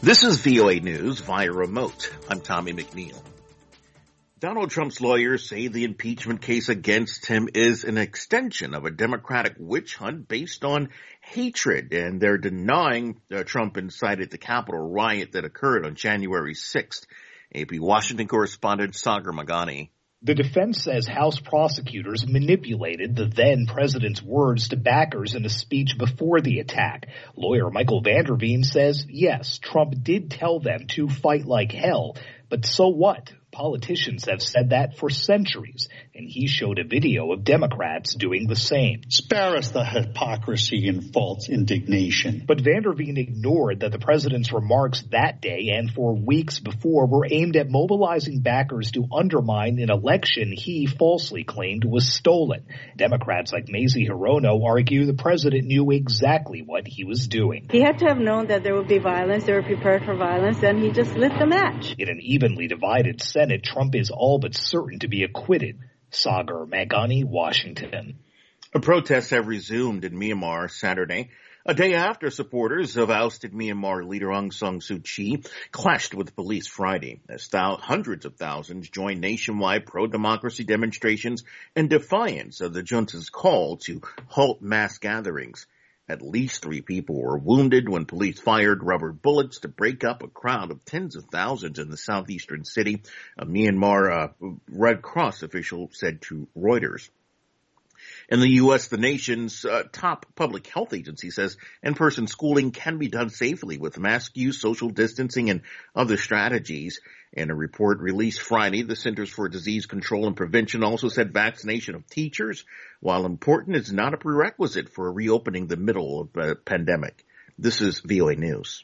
This is VOA News via remote. I'm Tommy McNeil. Donald Trump's lawyers say the impeachment case against him is an extension of a Democratic witch hunt based on hatred, and they're denying Trump incited the Capitol riot that occurred on January 6th. AP Washington correspondent Sagar Meghani. The defense says House prosecutors manipulated the then president's words to backers in a speech before the attack. Lawyer Michael Vanderveen says, yes, Trump did tell them to fight like hell, but so what? Politicians have said that for centuries, and he showed a video of Democrats doing the same. Spare us the hypocrisy and false indignation. But Vanderveen ignored that the president's remarks that day and for weeks before were aimed at mobilizing backers to undermine an election he falsely claimed was stolen. Democrats like Mazie Hirono argue the president knew exactly what he was doing. He had to have known that there would be violence. They were prepared for violence, and he just lit the match. In an evenly divided Senate, Trump is all but certain to be acquitted. Sagar Meghani, Washington. Protests have resumed in Myanmar Saturday, a day after supporters of ousted Myanmar leader Aung San Suu Kyi clashed with police Friday, as hundreds of thousands joined nationwide pro-democracy demonstrations in defiance of the junta's call to halt mass gatherings. At least 3 people were wounded when police fired rubber bullets to break up a crowd of tens of thousands in the southeastern city, a Myanmar Red Cross official said to Reuters. In the U.S., the nation's top public health agency says in-person schooling can be done safely with mask use, social distancing, and other strategies. In a report released Friday, the Centers for Disease Control and Prevention also said vaccination of teachers, while important, is not a prerequisite for reopening the middle of the pandemic. This is VOA News.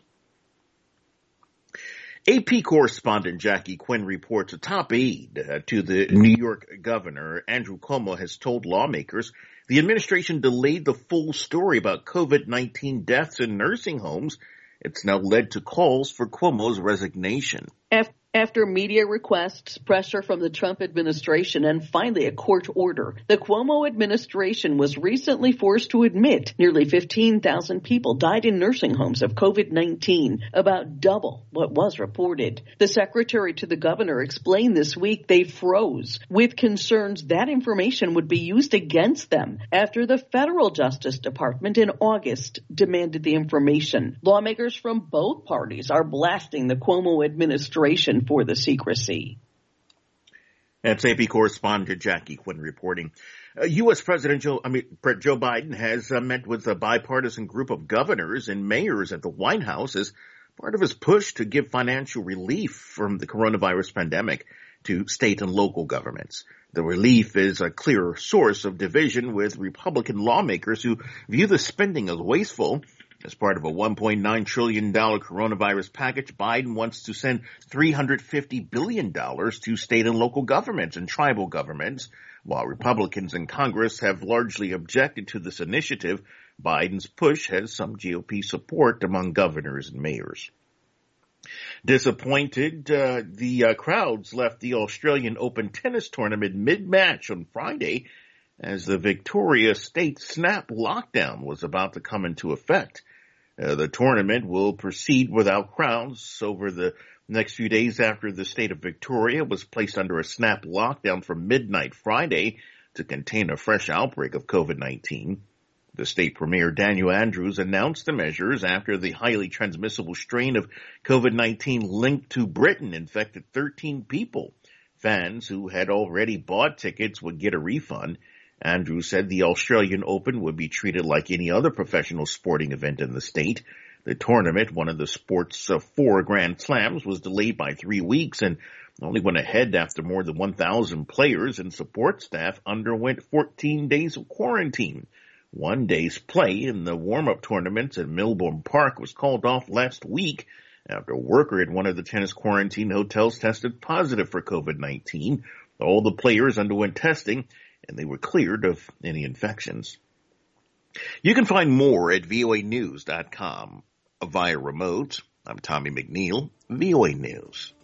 AP correspondent Jackie Quinn reports a top aide to the New York governor, Andrew Cuomo, has told lawmakers the administration delayed the full story about COVID-19 deaths in nursing homes. It's now led to calls for Cuomo's resignation. After media requests, pressure from the Trump administration, and finally a court order, the Cuomo administration was recently forced to admit nearly 15,000 people died in nursing homes of COVID-19, about double what was reported. The secretary to the governor explained this week they froze with concerns that information would be used against them after the federal Justice Department in August demanded the information. Lawmakers from both parties are blasting the Cuomo administration for the secrecy. That's AP correspondent Jackie Quinn reporting. U.S. President Joe Biden has met with a bipartisan group of governors and mayors at the White House as part of his push to give financial relief from the coronavirus pandemic to state and local governments. The relief is a clear source of division with Republican lawmakers who view the spending as wasteful. As part of a $1.9 trillion coronavirus package, Biden wants to send $350 billion to state and local governments and tribal governments. While Republicans in Congress have largely objected to this initiative, Biden's push has some GOP support among governors and mayors. Disappointed, the crowds left the Australian Open tennis tournament mid-match on Friday as the Victoria State snap lockdown was about to come into effect. The tournament will proceed without crowds over the next few days after the state of Victoria was placed under a snap lockdown from midnight Friday to contain a fresh outbreak of COVID-19. The state premier, Daniel Andrews, announced the measures after the highly transmissible strain of COVID-19 linked to Britain infected 13 people. Fans who had already bought tickets would get a refund. Andrews said the Australian Open would be treated like any other professional sporting event in the state. The tournament, one of the sport's 4 Grand Slams, was delayed by 3 weeks and only went ahead after more than 1,000 players and support staff underwent 14 days of quarantine. One day's play in the warm-up tournaments at Melbourne Park was called off last week after a worker at one of the tennis quarantine hotels tested positive for COVID-19. All the players underwent testing, and they were cleared of any infections. You can find more at voanews.com via remote. I'm Tommy McNeil, VOA News.